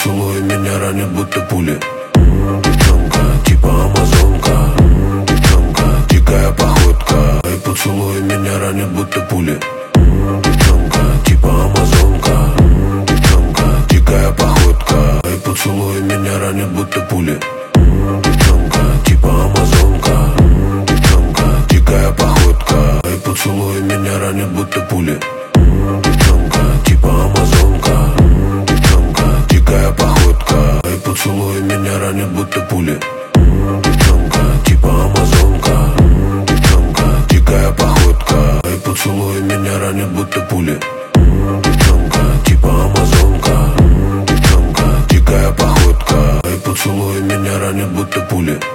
поцелуй меня ранит, будто пули. Девчонка, типа амазонка. Девчонка, дикая походка. И поцелуй меня ранит, будто пули. Девчонка, типа амазонка. Девчонка, дикая походка. И поцелуй меня ранит, будто пули. Девчонка, типа амазонка. Девчонка, дикая походка. И поцелуй меня ранит, будто пули. Девчонка, типа амазонка. Девчонка, дикая походка. И поцелуй меня ранит, будто пули. Девчонка, типа амазонка. Девчонка, дикая походка. И поцелуй меня ранит, будто пули. Девчонка, типа амазонка. Девчонка, дикая походка. И поцелуй меня ранит, будто пули.